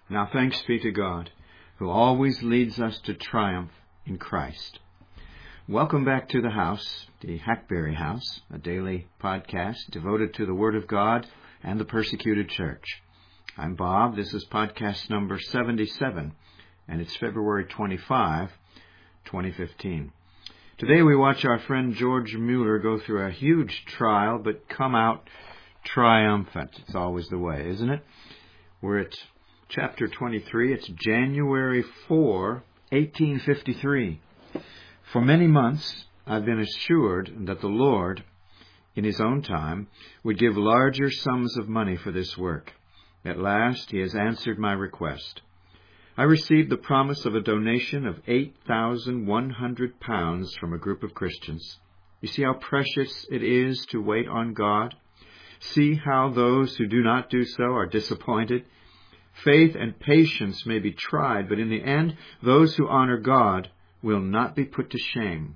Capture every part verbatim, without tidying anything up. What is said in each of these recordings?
Now thanks be to God, who always leads us to triumph in Christ. Welcome back to the house, the Hackberry House, a daily podcast devoted to the Word of God and the persecuted church. I'm Bob. This is podcast number seventy-seven, and it's February twenty-fifth, twenty fifteen. Today we watch our friend George Mueller go through a huge trial, but come out triumphant. It's always the way, isn't it? We're at chapter twenty-three. It's January fourth, eighteen fifty-three. For many months, I've been assured that the Lord, in His own time, would give larger sums of money for this work. At last, He has answered my request. I received the promise of a donation of eight thousand one hundred pounds from a group of Christians. You see how precious it is to wait on God? See how those who do not do so are disappointed? Faith and patience may be tried, but in the end, those who honor God will not be put to shame.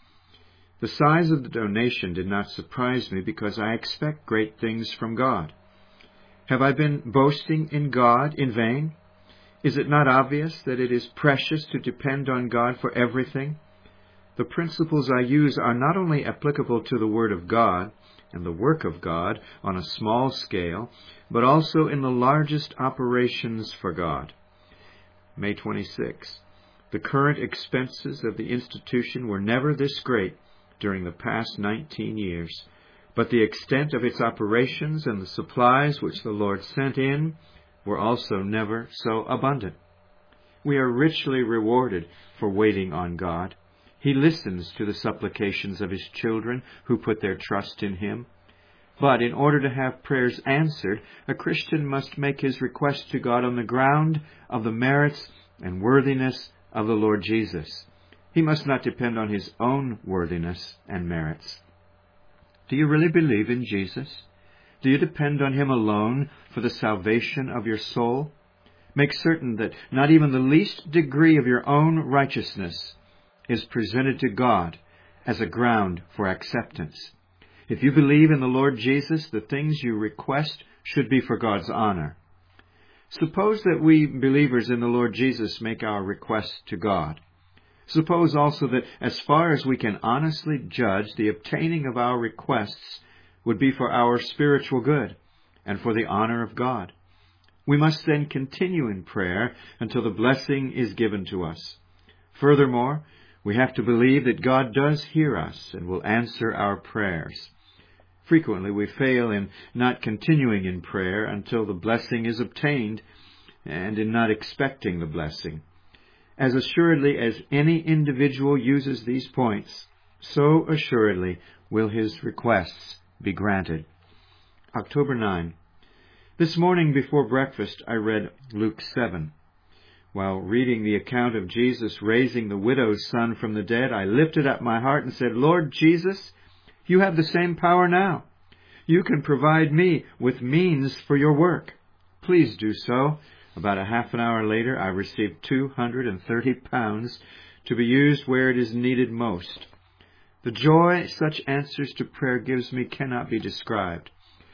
The size of the donation did not surprise me because I expect great things from God. Have I been boasting in God in vain? Is it not obvious that it is precious to depend on God for everything? The principles I use are not only applicable to the Word of God and the work of God on a small scale, but also in the largest operations for God. May twenty-sixth. The current expenses of the institution were never this great during the past nineteen years, but the extent of its operations and the supplies which the Lord sent in were also never so abundant. We are richly rewarded for waiting on God. He listens to the supplications of His children who put their trust in Him. But in order to have prayers answered, a Christian must make his request to God on the ground of the merits and worthiness of the Lord Jesus. He must not depend on his own worthiness and merits. Do you really believe in Jesus? Do you depend on Him alone for the salvation of your soul? Make certain that not even the least degree of your own righteousness is presented to God as a ground for acceptance. If you believe in the Lord Jesus, the things you request should be for God's honor. Suppose that we believers in the Lord Jesus make our request to God. Suppose also that as far as we can honestly judge, the obtaining of our requests would be for our spiritual good and for the honor of God. We must then continue in prayer until the blessing is given to us. Furthermore, we have to believe that God does hear us and will answer our prayers. Frequently we fail in not continuing in prayer until the blessing is obtained and in not expecting the blessing. As assuredly as any individual uses these points, so assuredly will his requests be granted. October ninth. This morning before breakfast I read Luke seven. While reading the account of Jesus raising the widow's son from the dead, I lifted up my heart and said, Lord Jesus, You have the same power now. You can provide me with means for Your work. Please do so. About a half an hour later, I received two hundred thirty pounds to be used where it is needed most. The joy such answers to prayer gives me cannot be described.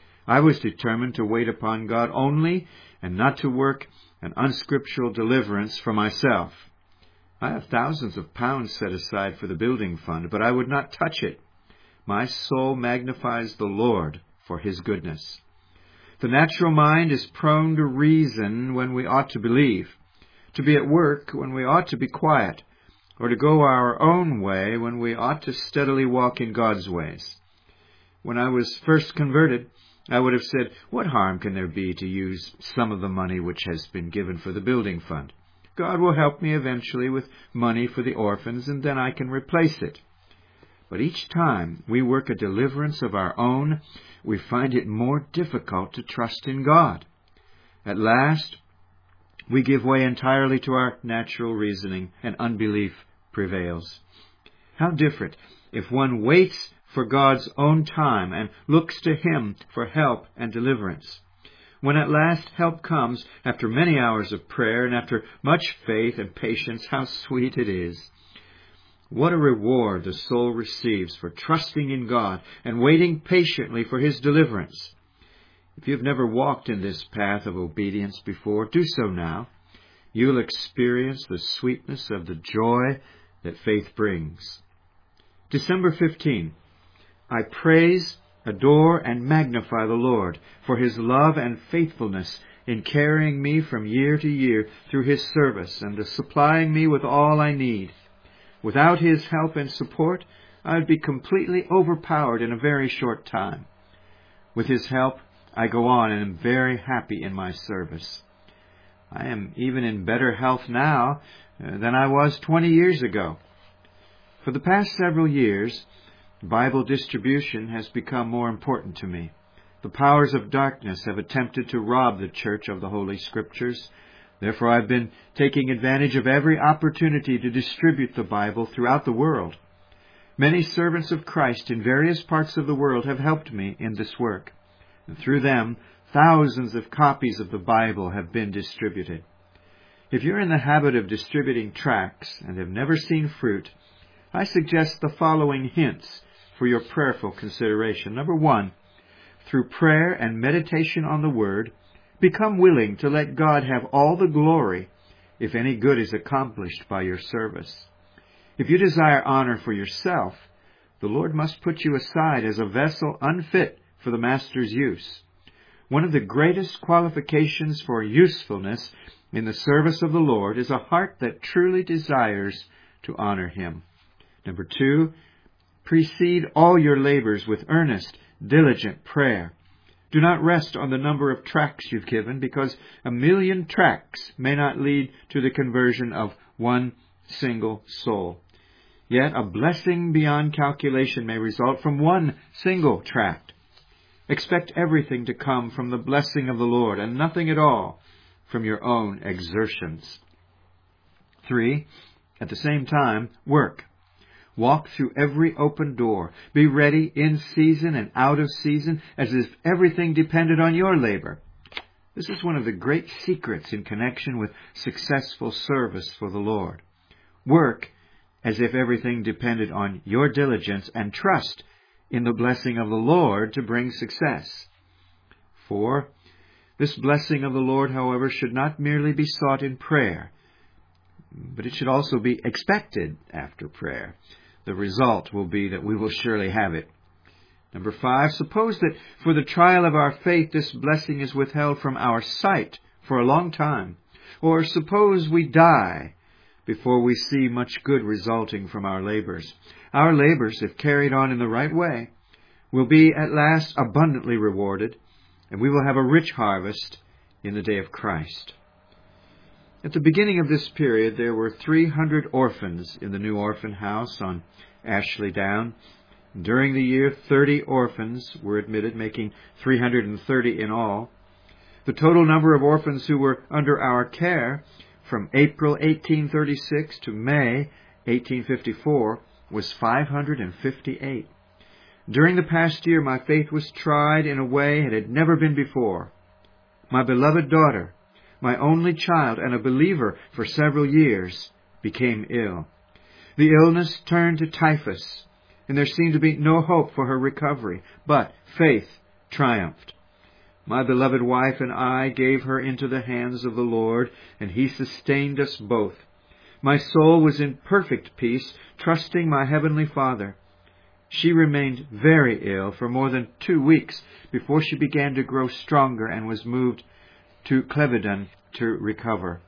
I was determined to wait upon God only and not to work an unscriptural deliverance for myself. I have thousands of pounds set aside for the building fund, but I would not touch it. My soul magnifies the Lord for His goodness. The natural mind is prone to reason when we ought to believe, to be at work when we ought to be quiet, or to go our own way when we ought to steadily walk in God's ways. When I was first converted, I would have said, what harm can there be to use some of the money which has been given for the building fund? God will help me eventually with money for the orphans, and then I can replace it. But each time we work a deliverance of our own, we find it more difficult to trust in God. At last, we give way entirely to our natural reasoning, and unbelief prevails. How different if one waits for God's own time and looks to Him for help and deliverance. When at last help comes, after many hours of prayer and after much faith and patience, how sweet it is. What a reward the soul receives for trusting in God and waiting patiently for His deliverance. If you've never walked in this path of obedience before, do so now. You'll experience the sweetness of the joy that faith brings. December fifteenth. I praise, adore, and magnify the Lord for His love and faithfulness in carrying me from year to year through His service and supplying me with all I need. Without His help and support, I would be completely overpowered in a very short time. With His help, I go on and am very happy in my service. I am even in better health now than I was twenty years ago. For the past several years, Bible distribution has become more important to me. The powers of darkness have attempted to rob the church of the Holy Scriptures. Therefore, I've been taking advantage of every opportunity to distribute the Bible throughout the world. Many servants of Christ in various parts of the world have helped me in this work, and through them, thousands of copies of the Bible have been distributed. If you're in the habit of distributing tracts and have never seen fruit, I suggest the following hints for your prayerful consideration. Number one, through prayer and meditation on the Word, become willing to let God have all the glory if any good is accomplished by your service. If you desire honor for yourself, the Lord must put you aside as a vessel unfit for the Master's use. One of the greatest qualifications for usefulness in the service of the Lord is a heart that truly desires to honor Him. Number two, precede all your labors with earnest, diligent prayer. Do not rest on the number of tracts you've given, because a million tracts may not lead to the conversion of one single soul. Yet a blessing beyond calculation may result from one single tract. Expect everything to come from the blessing of the Lord, and nothing at all from your own exertions. Three, at the same time, work. Walk through every open door. Be ready in season and out of season, as if everything depended on your labor. This is one of the great secrets in connection with successful service for the Lord. Work as if everything depended on your diligence, and trust in the blessing of the Lord to bring success. Four, this blessing of the Lord, however, should not merely be sought in prayer, but it should also be expected after prayer. The result will be that we will surely have it. Number five, suppose that for the trial of our faith, this blessing is withheld from our sight for a long time. Or suppose we die before we see much good resulting from our labors. Our labors, if carried on in the right way, will be at last abundantly rewarded, and we will have a rich harvest in the day of Christ. At the beginning of this period, there were three hundred orphans in the new orphan house on Ashley Down. During the year, thirty orphans were admitted, making three hundred thirty in all. The total number of orphans who were under our care from April eighteen thirty-six to May eighteen fifty-four was five hundred fifty-eight. During the past year, my faith was tried in a way it had never been before. My beloved daughter, my only child and a believer for several years, became ill. The illness turned to typhus, and there seemed to be no hope for her recovery. But faith triumphed. My beloved wife and I gave her into the hands of the Lord, and He sustained us both. My soul was in perfect peace, trusting my Heavenly Father. She remained very ill for more than two weeks before she began to grow stronger and was moved to Clevedon to recover.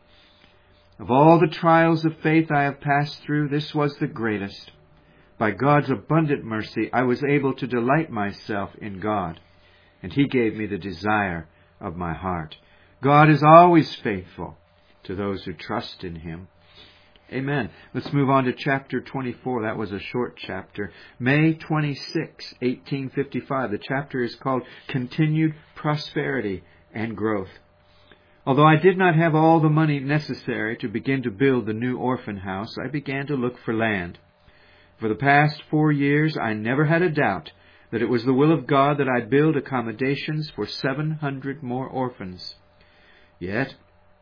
Of all the trials of faith I have passed through, this was the greatest. By God's abundant mercy, I was able to delight myself in God, and He gave me the desire of my heart. God is always faithful to those who trust in Him. Amen. Let's move on to chapter twenty-four. That was a short chapter. May twenty-sixth, eighteen fifty-five. The chapter is called Continued Prosperity and Growth. Although I did not have all the money necessary to begin to build the new orphan house, I began to look for land. For the past four years, I never had a doubt that it was the will of God that I build accommodations for seven hundred more orphans. Yet,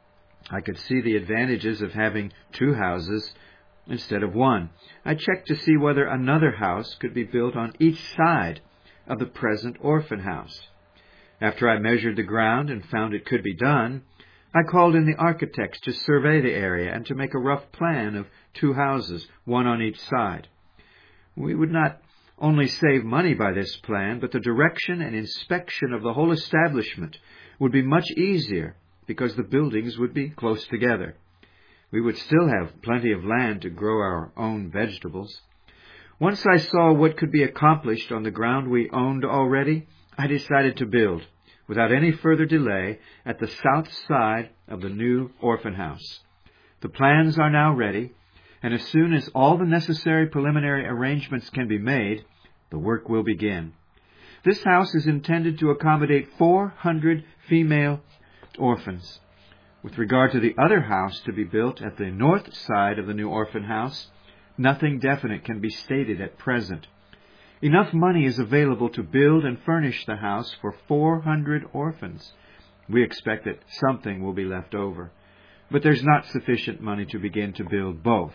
I could see the advantages of having two houses instead of one. I checked to see whether another house could be built on each side of the present orphan house. After I measured the ground and found it could be done, I called in the architects to survey the area and to make a rough plan of two houses, one on each side. We would not only save money by this plan, but the direction and inspection of the whole establishment would be much easier because the buildings would be close together. We would still have plenty of land to grow our own vegetables. Once I saw what could be accomplished on the ground we owned already, I decided to build, without any further delay, at the south side of the new orphan house. The plans are now ready, and as soon as all the necessary preliminary arrangements can be made, the work will begin. This house is intended to accommodate four hundred female orphans. With regard to the other house to be built at the north side of the new orphan house, nothing definite can be stated at present. Enough money is available to build and furnish the house for four hundred orphans. We expect that something will be left over, but there's not sufficient money to begin to build both.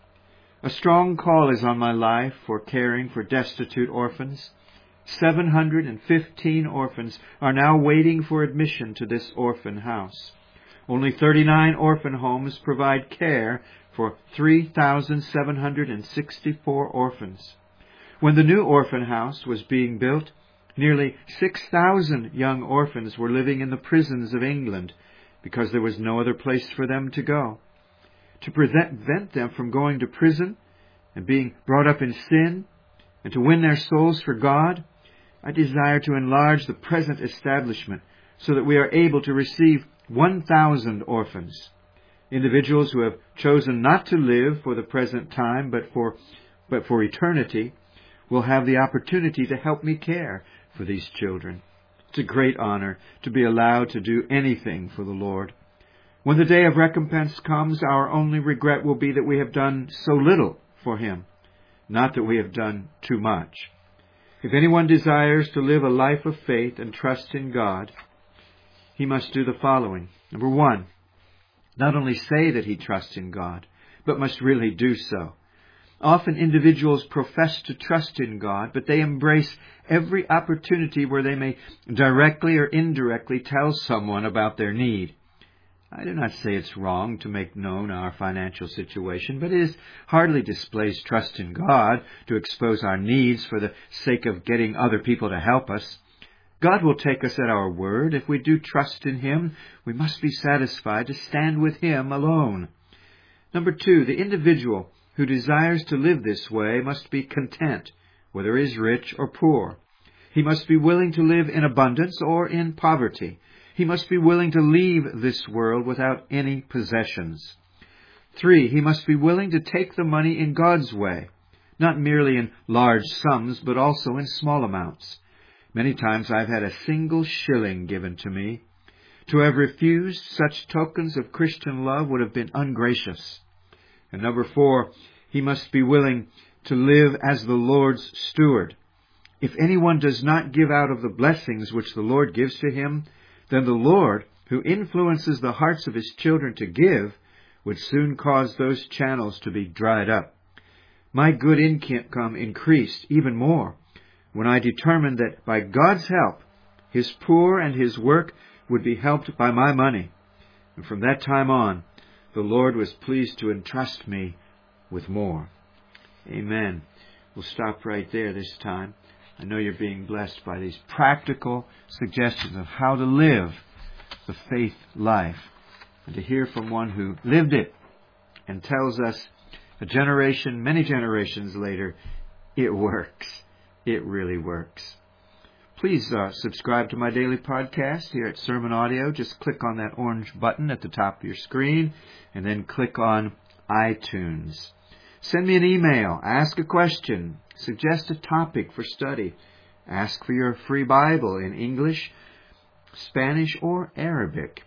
A strong call is on my life for caring for destitute orphans. seven hundred fifteen orphans are now waiting for admission to this orphan house. Only thirty-nine orphan homes provide care for three thousand seven hundred sixty-four orphans. When the new orphan house was being built, nearly six thousand young orphans were living in the prisons of England because there was no other place for them to go. To prevent them from going to prison and being brought up in sin, and to win their souls for God, I desire to enlarge the present establishment so that we are able to receive one thousand orphans. Individuals who have chosen not to live for the present time but for, but for eternity will have the opportunity to help me care for these children. It's a great honor to be allowed to do anything for the Lord. When the day of recompense comes, our only regret will be that we have done so little for Him, not that we have done too much. If anyone desires to live a life of faith and trust in God, he must do the following. Number one, not only say that he trusts in God, but must really do so. Often individuals profess to trust in God, but they embrace every opportunity where they may directly or indirectly tell someone about their need. I do not say it's wrong to make known our financial situation, but it is hardly displays trust in God to expose our needs for the sake of getting other people to help us. God will take us at our word. If we do trust in Him, we must be satisfied to stand with Him alone. Number two, the individual who desires to live this way must be content, whether he is rich or poor. He must be willing to live in abundance or in poverty. He must be willing to leave this world without any possessions. Three, he must be willing to take the money in God's way, not merely in large sums, but also in small amounts. Many times I've had a single shilling given to me. To have refused such tokens of Christian love would have been ungracious. And number four, he must be willing to live as the Lord's steward. If anyone does not give out of the blessings which the Lord gives to him, then the Lord, who influences the hearts of His children to give, would soon cause those channels to be dried up. My good income increased even more when I determined that by God's help, His poor and His work would be helped by my money. And from that time on, the Lord was pleased to entrust me with more. Amen. We'll stop right there this time. I know you're being blessed by these practical suggestions of how to live the faith life, and to hear from one who lived it and tells us a generation, many generations later, it works. It really works. Please uh, subscribe to my daily podcast here at Sermon Audio. Just click on that orange button at the top of your screen and then click on iTunes. Send me an email. Ask a question. Suggest a topic for study. Ask for your free Bible in English, Spanish, or Arabic.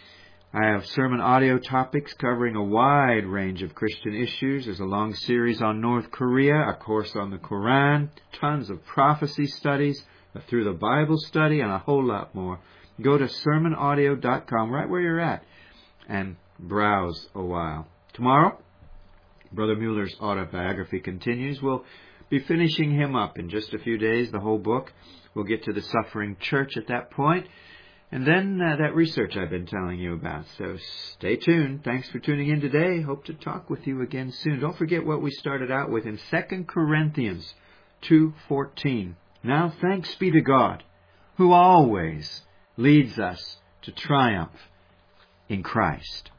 I have sermon audio topics covering a wide range of Christian issues. There's a long series on North Korea, a course on the Quran, tons of prophecy studies, through the Bible study, and a whole lot more. Go to sermon audio dot com, right where you're at, and browse a while. Tomorrow, Brother Mueller's autobiography continues. We'll be finishing him up in just a few days, the whole book. We'll get to the suffering church at that point. And then uh, that research I've been telling you about. So stay tuned. Thanks for tuning in today. Hope to talk with you again soon. Don't forget what we started out with in Second Corinthians two fourteen. Now thanks be to God, who always leads us to triumph in Christ.